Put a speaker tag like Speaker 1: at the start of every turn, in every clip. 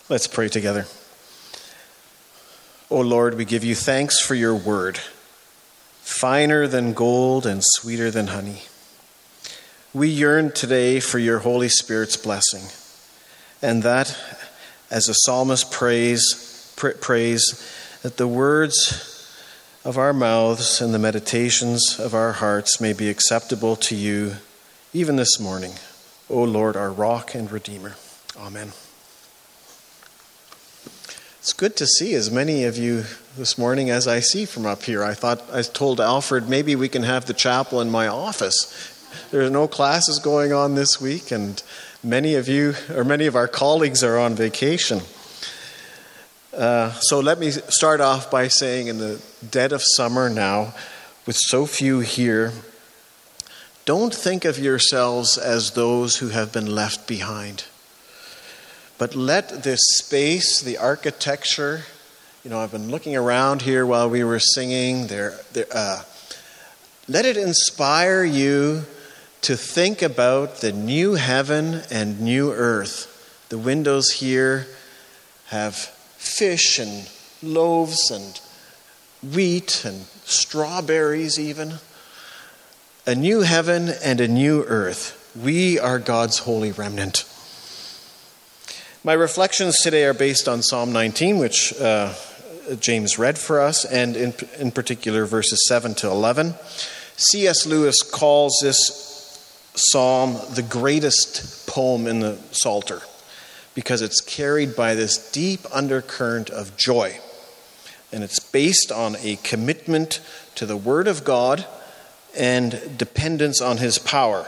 Speaker 1: Let's pray together. O Lord, we give you thanks for your word, finer than gold and sweeter than honey. We yearn today for your Holy Spirit's blessing, and that, as the psalmist prays, that the words of our mouths and the meditations of our hearts may be acceptable to you even this morning, O Lord, our rock and redeemer. Amen. It's good to see as many of you this morning as I see from up here. I told Alfred maybe we can have the chapel in my office. There are no classes going on this week, and many of our colleagues are on vacation. So let me start off by saying, in the dead of summer now, with so few here, don't think of yourselves as those who have been left behind. But let this space, the architecture, I've been looking around here while we were singing. Let it inspire you to think about the new heaven and new earth. The windows here have fish and loaves and wheat and strawberries even. A new heaven and a new earth. We are God's holy remnant. My reflections today are based on Psalm 19, which James read for us, and in particular verses 7 to 11. C.S. Lewis calls this psalm the greatest poem in the Psalter because it's carried by this deep undercurrent of joy. And it's based on a commitment to the Word of God and dependence on His power.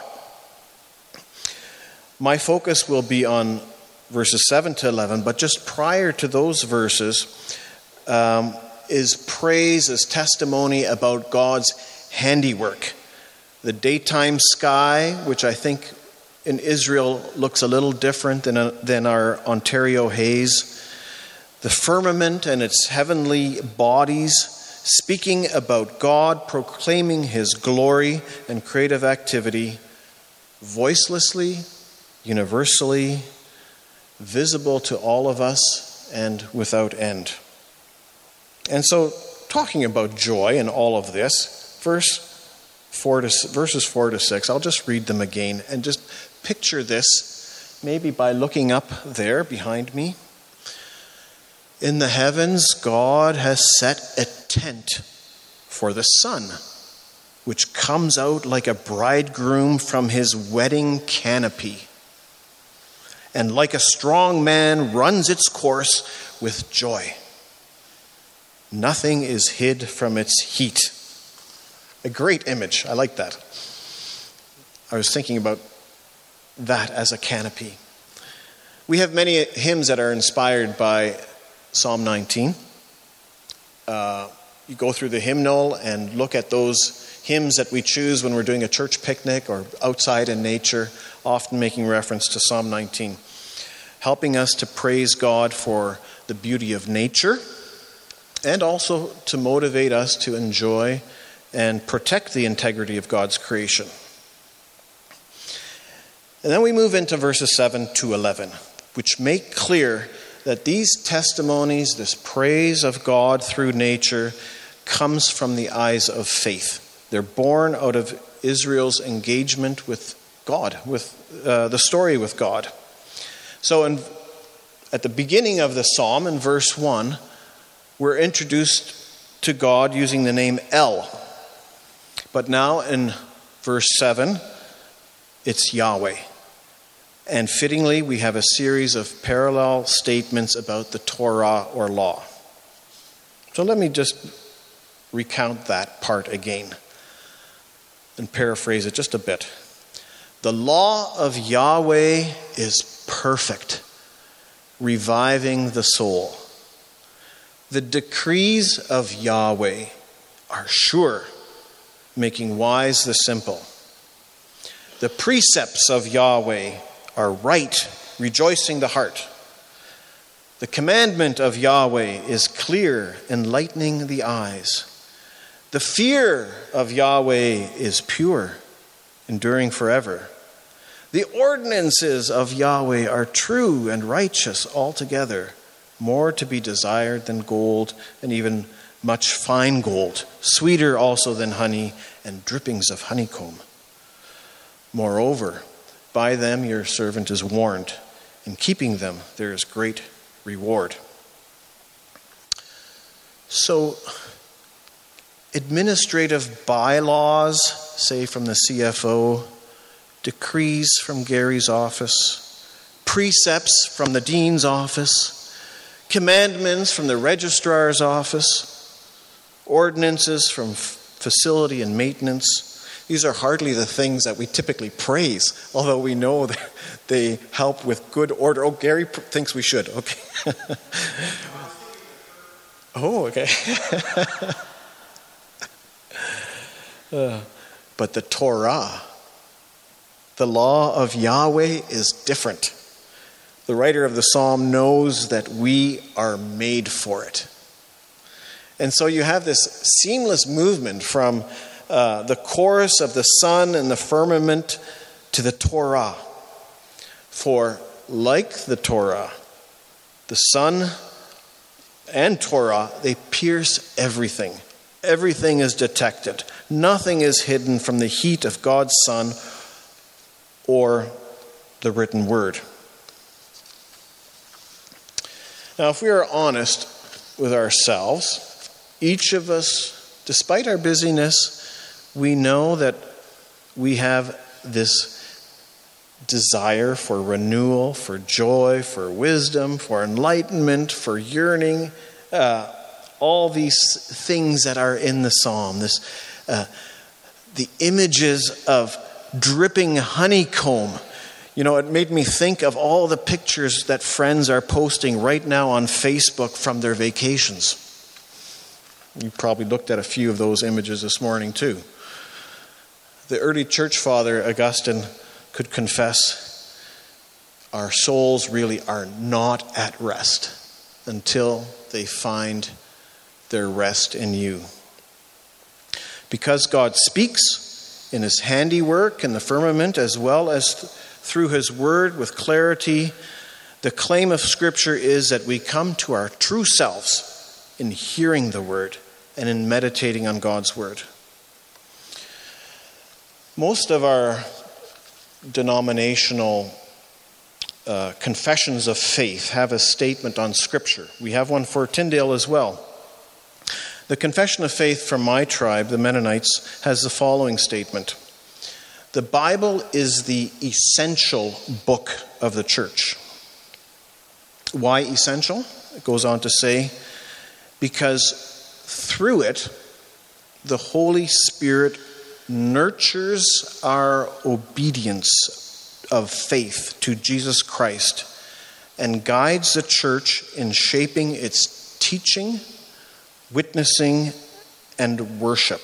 Speaker 1: My focus will be on verses 7 to 11, but just prior to those verses is praise, is testimony about God's handiwork. The daytime sky, which I think in Israel looks a little different than our Ontario haze. The firmament and its heavenly bodies, speaking about God, proclaiming His glory and creative activity, voicelessly, universally, visible to all of us and without end. And so, talking about joy in all of this, verses 4 to 6, I'll just read them again and just picture this, maybe by looking up there behind me. In the heavens, God has set a tent for the sun, which comes out like a bridegroom from his wedding canopy, and like a strong man runs its course with joy. Nothing is hid from its heat. A great image. I like that. I was thinking about that as a canopy. We have many hymns that are inspired by Psalm 19. You go through the hymnal and look at those hymns that we choose when we're doing a church picnic or outside in nature, often making reference to Psalm 19. Helping us to praise God for the beauty of nature and also to motivate us to enjoy and protect the integrity of God's creation. And then we move into verses 7 to 11, which make clear that these testimonies, this praise of God through nature, comes from the eyes of faith. They're born out of Israel's engagement with God, with the story with God. So at the beginning of the psalm, in verse 1, we're introduced to God using the name El. But now in verse 7, it's Yahweh. And fittingly, we have a series of parallel statements about the Torah or law. So let me just recount that part again and paraphrase it just a bit. The law of Yahweh is perfect, reviving the soul. The decrees of Yahweh are sure, making wise the simple. The precepts of Yahweh are right, rejoicing the heart. The commandment of Yahweh is clear, enlightening the eyes. The fear of Yahweh is pure, enduring forever. The ordinances of Yahweh are true and righteous altogether, more to be desired than gold, and even much fine gold, sweeter also than honey, and drippings of honeycomb. Moreover, by them your servant is warned. In keeping them there is great reward. So, administrative bylaws, say from the CFO, decrees from Gary's office, precepts from the dean's office, commandments from the registrar's office, ordinances from facility and maintenance. These are hardly the things that we typically praise, although we know that they help with good order. Oh, Gary thinks we should. Okay. Oh, okay. But the Torah, the law of Yahweh, is different. The writer of the psalm knows that we are made for it. And so you have this seamless movement from the chorus of the sun and the firmament to the Torah. For like the Torah, the sun and Torah, they pierce everything. Everything is detected. Nothing is hidden from the heat of God's sun or the written word. Now, if we are honest with ourselves, each of us, despite our busyness, we know that we have this desire for renewal, for joy, for wisdom, for enlightenment, for yearning, all these things that are in the psalm. The images of dripping honeycomb. You know, it made me think of all the pictures that friends are posting right now on Facebook from their vacations. You probably looked at a few of those images this morning too. The early church father, Augustine, could confess our souls really are not at rest until they find their rest in you. Because God speaks in his handiwork in the firmament as well as through his word with clarity, the claim of Scripture is that we come to our true selves in hearing the word and in meditating on God's word. Most of our denominational confessions of faith have a statement on Scripture. We have one for Tyndale as well. The Confession of Faith from my tribe, the Mennonites, has the following statement. The Bible is the essential book of the church. Why essential? It goes on to say, because through it, the Holy Spirit nurtures our obedience of faith to Jesus Christ and guides the church in shaping its teaching, witnessing, and worship.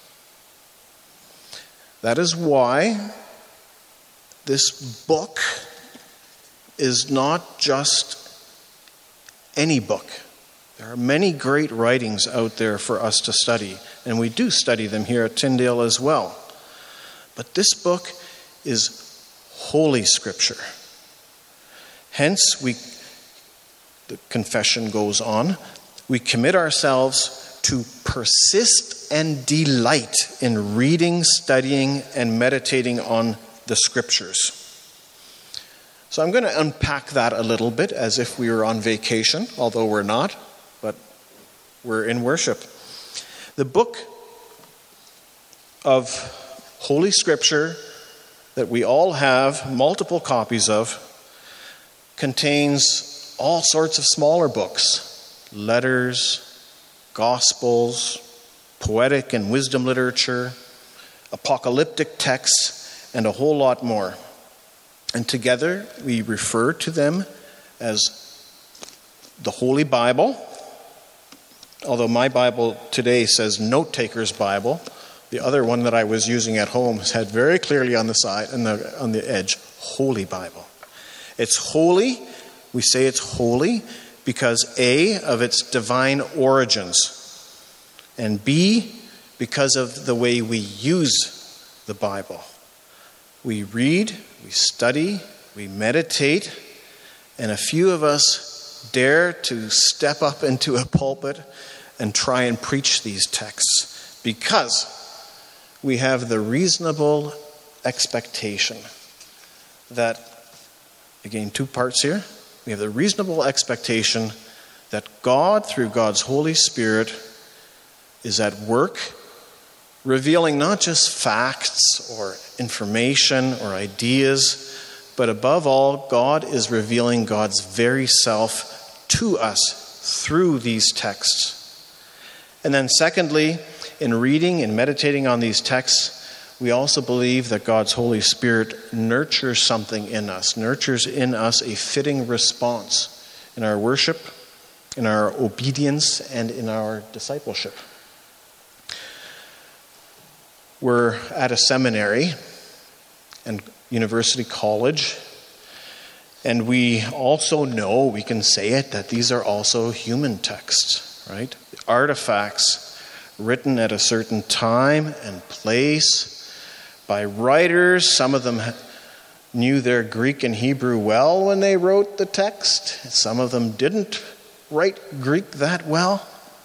Speaker 1: That is why this book is not just any book. There are many great writings out there for us to study, and we do study them here at Tyndale as well. But this book is Holy Scripture. Hence, the confession goes on, we commit ourselves to persist and delight in reading, studying, and meditating on the Scriptures. So I'm going to unpack that a little bit as if we were on vacation, although we're not, but we're in worship. The book of Holy Scripture that we all have multiple copies of contains all sorts of smaller books, letters, gospels, poetic and wisdom literature, apocalyptic texts, and a whole lot more. And together we refer to them as the Holy Bible. Although my Bible today says Note Taker's Bible, the other one that I was using at home had very clearly on the side and on the edge, Holy Bible. It's holy. We say it's holy because A, of its divine origins, and B, because of the way we use the Bible. We read, we study, we meditate, and a few of us dare to step up into a pulpit and try and preach these texts because we have the reasonable expectation that, again, two parts here. We have the reasonable expectation that God, through God's Holy Spirit, is at work, revealing not just facts or information or ideas, but above all, God is revealing God's very self to us through these texts. And then secondly, in reading and meditating on these texts, we also believe that God's Holy Spirit nurtures something in us, nurtures in us a fitting response in our worship, in our obedience, and in our discipleship. We're at a seminary and university college, and we also know, we can say it, that these are also human texts, right? Artifacts written at a certain time and place by writers. Some of them knew their Greek and Hebrew well when they wrote the text. Some of them didn't write Greek that well.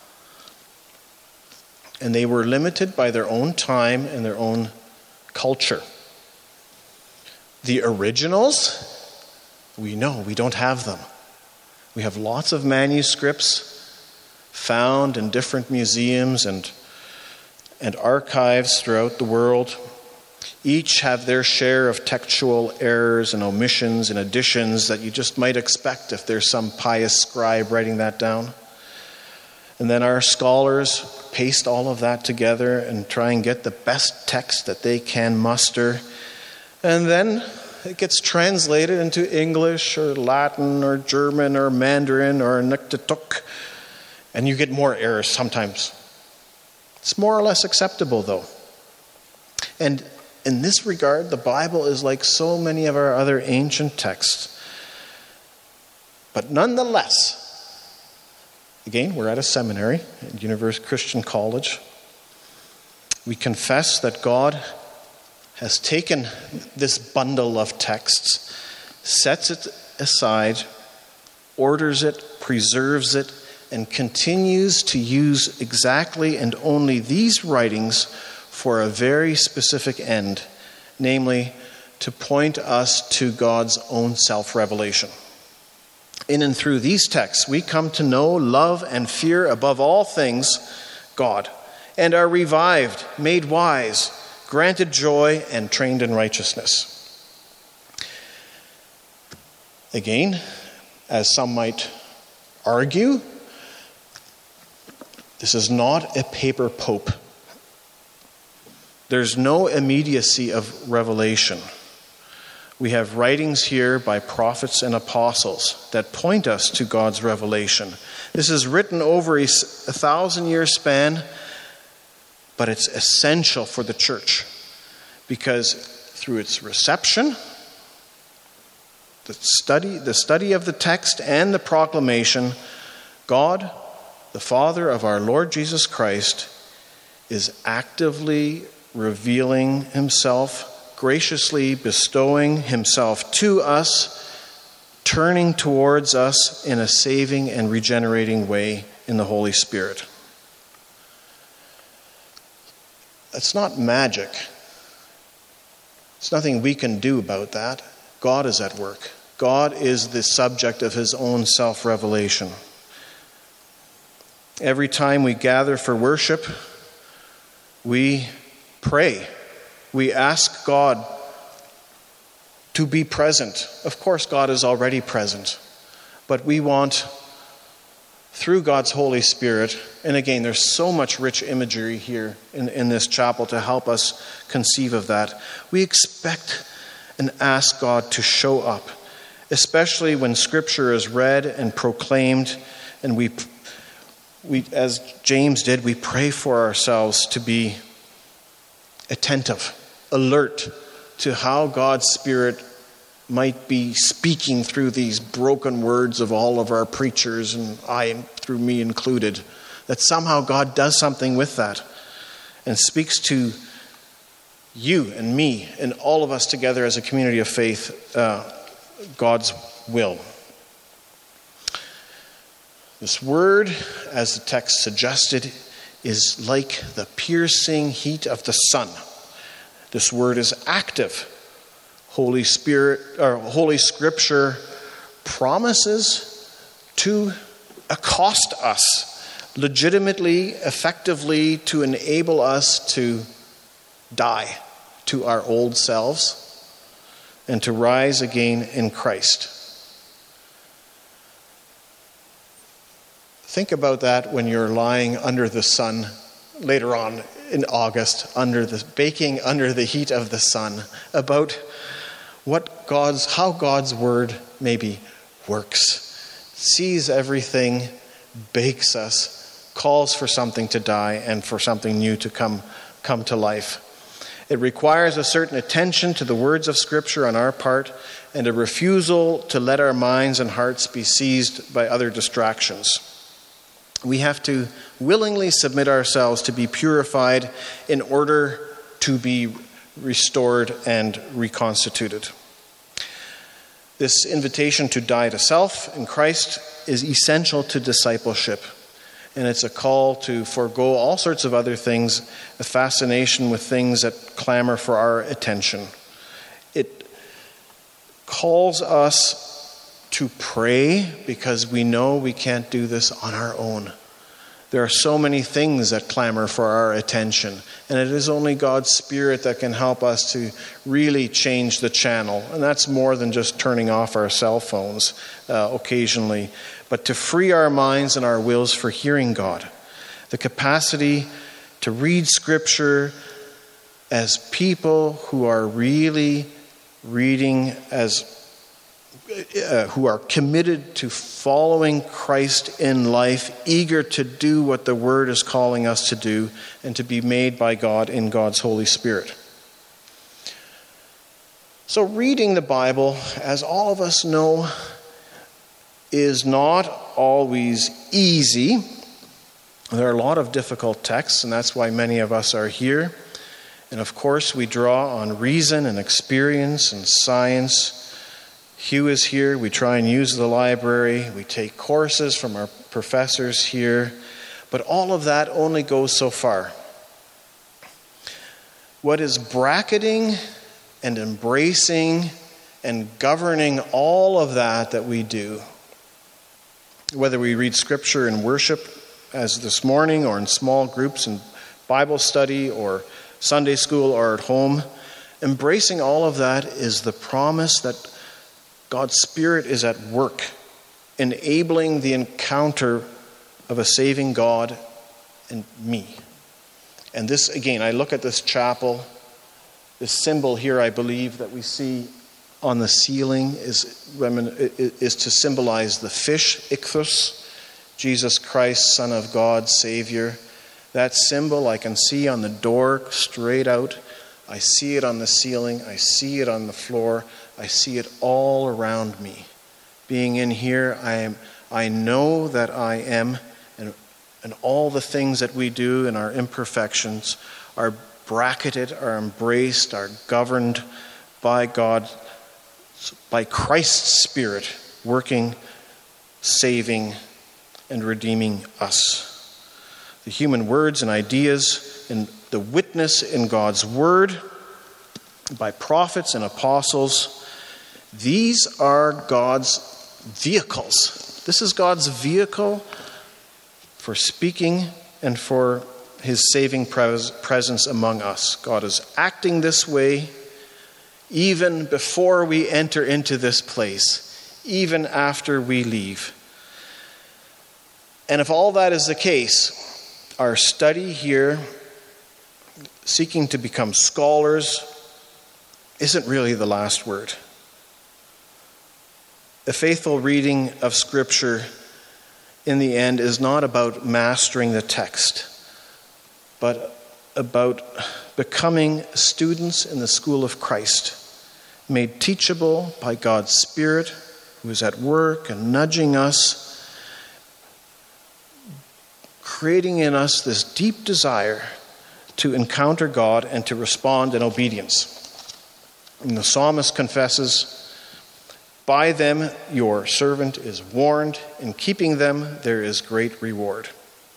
Speaker 1: And they were limited by their own time and their own culture. The originals, we know we don't have them. We have lots of manuscripts found in different museums and archives throughout the world. Each have their share of textual errors and omissions and additions that you just might expect if there's some pious scribe writing that down. And then our scholars paste all of that together and try and get the best text that they can muster. And then it gets translated into English or Latin or German or Mandarin or Inuktitut, and you get more errors sometimes. It's more or less acceptable, though. And in this regard, the Bible is like so many of our other ancient texts. But nonetheless, again, we're at a seminary, at University Christian College. We confess that God has taken this bundle of texts, sets it aside, orders it, preserves it, and continues to use exactly and only these writings for a very specific end, namely to point us to God's own self-revelation. In and through these texts, we come to know, love, and fear above all things God, and are revived, made wise, granted joy, and trained in righteousness. Again, as some might argue, this is not a paper pope. There's no immediacy of revelation. We have writings here by prophets and apostles that point us to God's revelation. This is written over a 1,000-year span, but it's essential for the church because through its reception, the study of the text and the proclamation, God, the Father of our Lord Jesus Christ, is actively revealing himself, graciously bestowing himself to us, turning towards us in a saving and regenerating way in the Holy Spirit. It's not magic. It's nothing we can do about that. God is at work. God is the subject of his own self-revelation. Every time we gather for worship, we pray. We ask God to be present. Of course, God is already present. But we want, through God's Holy Spirit, and again, there's so much rich imagery here in this chapel to help us conceive of that. We expect and ask God to show up, especially when Scripture is read and proclaimed, and we, as James did, we pray for ourselves to be attentive, alert to how God's Spirit might be speaking through these broken words of all of our preachers, and through me included, that somehow God does something with that and speaks to you and me and all of us together as a community of faith, God's will. This word, as the text suggested, is like the piercing heat of the sun. This word is active. Holy Scripture promises to accost us legitimately, effectively, to enable us to die to our old selves and to rise again in Christ. Think about that when you're lying under the sun later on in August, baking under the heat of the sun, about how God's word maybe works. Sees everything, bakes us, calls for something to die and for something new to come to life. It requires a certain attention to the words of Scripture on our part and a refusal to let our minds and hearts be seized by other distractions. We have to willingly submit ourselves to be purified in order to be restored and reconstituted. This invitation to die to self in Christ is essential to discipleship. And it's a call to forego all sorts of other things, a fascination with things that clamor for our attention. It calls us to pray because we know we can't do this on our own. There are so many things that clamor for our attention, and it is only God's Spirit that can help us to really change the channel. And that's more than just turning off our cell phones occasionally, but to free our minds and our wills for hearing God. The capacity to read Scripture as people who are really reading who are committed to following Christ in life, eager to do what the Word is calling us to do, and to be made by God in God's Holy Spirit. So reading the Bible, as all of us know, is not always easy. There are a lot of difficult texts, and that's why many of us are here. And of course, we draw on reason and experience and science. Hugh is here. We try and use the library. We take courses from our professors here. But all of that only goes so far. What is bracketing and embracing and governing all of that we do, whether we read Scripture in worship, as this morning, or in small groups in Bible study or Sunday school or at home, embracing all of that is the promise that God's Spirit is at work, enabling the encounter of a saving God and me. And this, again, I look at this chapel, this symbol here, I believe, that we see on the ceiling is to symbolize the fish, ichthus, Jesus Christ, Son of God, Savior. That symbol I can see on the door straight out. I see it on the ceiling. I see it on the floor. I see it all around me. Being in here, I know that I am, and all the things that we do in our imperfections are bracketed, are embraced, are governed by God, by Christ's Spirit, working, saving, and redeeming us. The human words and ideas and the witness in God's Word by prophets and apostles, these are God's vehicles. This is God's vehicle for speaking and for His saving presence among us. God is acting this way even before we enter into this place, even after we leave. And if all that is the case, our study here, seeking to become scholars, isn't really the last word. A faithful reading of Scripture, in the end, is not about mastering the text, but about becoming students in the school of Christ, made teachable by God's Spirit, who is at work and nudging us, creating in us this deep desire to encounter God and to respond in obedience. And the psalmist confesses, "By them your servant is warned. In keeping them there is great reward."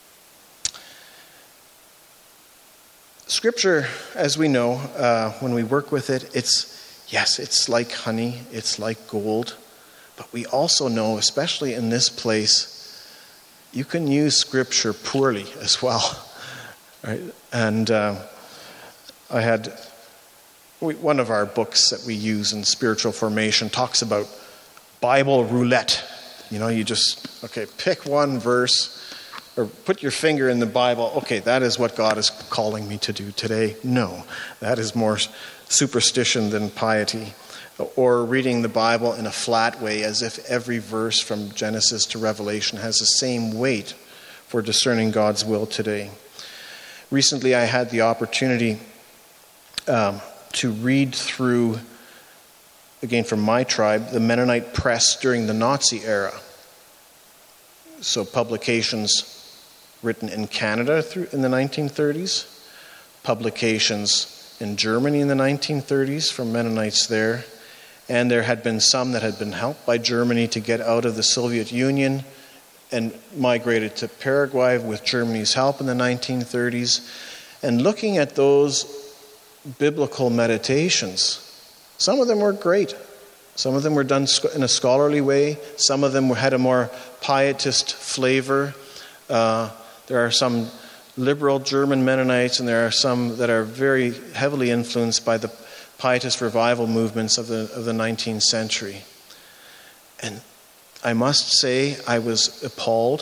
Speaker 1: Scripture, as we know, when we work with it, it's like honey, it's like gold. But we also know, especially in this place, you can use Scripture poorly as well. Right? And I had one of our books that we use in spiritual formation talks about Bible roulette. You just, pick one verse or put your finger in the Bible. Okay, that is what God is calling me to do today. No, that is more superstition than piety. Or reading the Bible in a flat way as if every verse from Genesis to Revelation has the same weight for discerning God's will today. Recently, I had the opportunity to read through, again from my tribe, the Mennonite press during the Nazi era. So publications written in Canada in the 1930s, publications in Germany in the 1930s from Mennonites there, and there had been some that had been helped by Germany to get out of the Soviet Union and migrated to Paraguay with Germany's help in the 1930s. And looking at those biblical meditations, some of them were great. Some of them were done in a scholarly way. Some of them had a more pietist flavor. There are some liberal German Mennonites, and there are some that are very heavily influenced by the pietist revival movements of the 19th century. And I must say I was appalled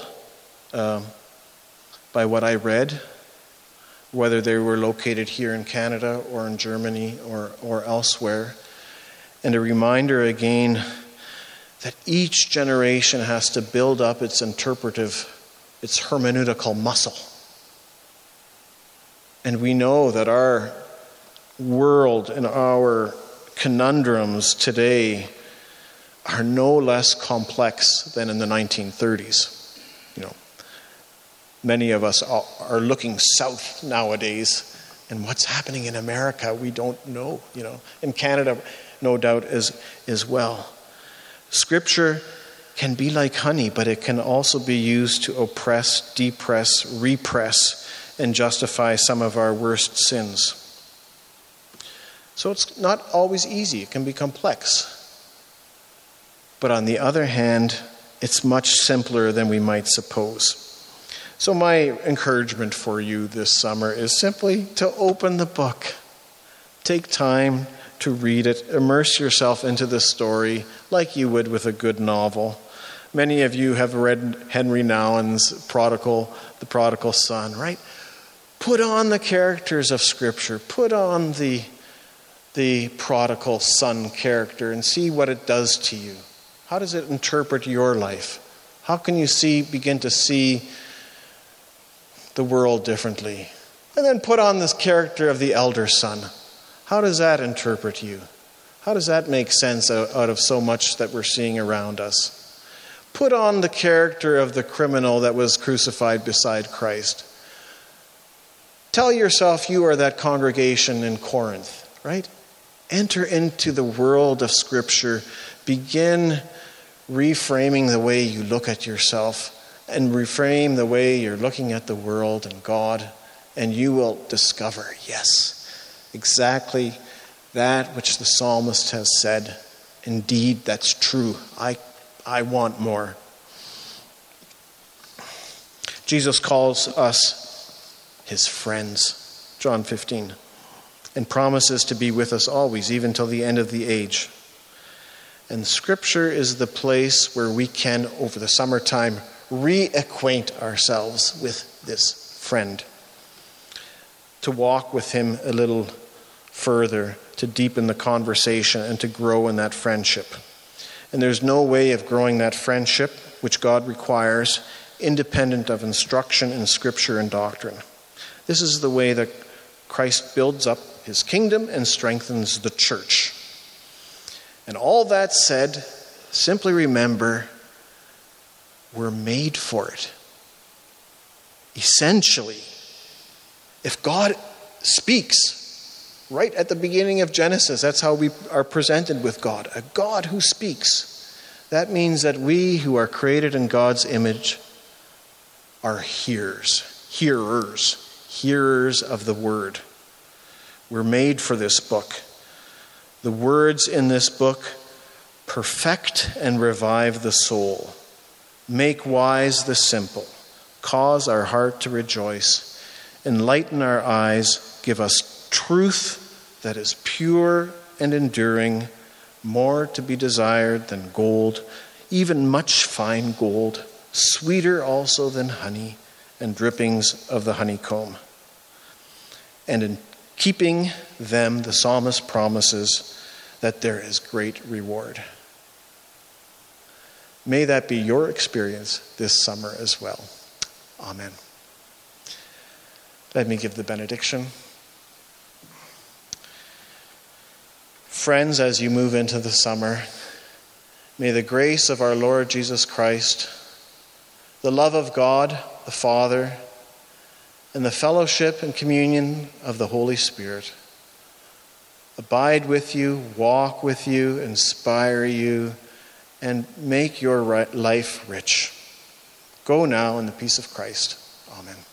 Speaker 1: by what I read, whether they were located here in Canada or in Germany or elsewhere. And a reminder again that each generation has to build up its hermeneutical muscle. And we know that our world and our conundrums today are no less complex than in the 1930s. Many of us are looking south nowadays, and what's happening in America we don't know. In Canada, no doubt as well. Scripture can be like honey, but it can also be used to oppress, depress, repress, and justify some of our worst sins. So it's not always easy. It can be complex. But on the other hand, it's much simpler than we might suppose. So my encouragement for you this summer is simply to open the book. Take time to read it. Immerse yourself into the story like you would with a good novel. Many of you have read Henry Nouwen's The Prodigal Son, right? Put on the characters of Scripture. Put on the prodigal son character and see what it does to you. How does it interpret your life? How can you begin to see the world differently? And then put on this character of the elder son. How does that interpret you? How does that make sense out of so much that we're seeing around us? Put on the character of the criminal that was crucified beside Christ. Tell yourself you are that congregation in Corinth, right? Enter into the world of Scripture. Begin reframing the way you look at yourself and reframe the way you're looking at the world and God, and you will discover, yes, exactly that which the psalmist has said. Indeed, that's true. I want more. Jesus calls us his friends, John 15, and promises to be with us always, even till the end of the age. And Scripture is the place where we can, over the summertime, reacquaint ourselves with this friend, to walk with him a little further, to deepen the conversation and to grow in that friendship. And there's no way of growing that friendship, which God requires, independent of instruction in Scripture and doctrine. This is the way that Christ builds up his kingdom and strengthens the church. And all that said, simply remember, we're made for it. Essentially, if God speaks right at the beginning of Genesis. That's how we are presented with God, a God who speaks. That means that we who are created in God's image are hearers of the word. We're made for this book. The words in this book perfect and revive the soul, make wise the simple, cause our heart to rejoice, enlighten our eyes, give us truth that is pure and enduring, more to be desired than gold, even much fine gold, sweeter also than honey and drippings of the honeycomb. And in keeping them, the psalmist promises that there is great reward. May that be your experience this summer as well. Amen. Let me give the benediction. Friends, as you move into the summer, may the grace of our Lord Jesus Christ, the love of God the Father, and the fellowship and communion of the Holy Spirit abide with you, walk with you, inspire you, and make your life rich. Go now in the peace of Christ. Amen.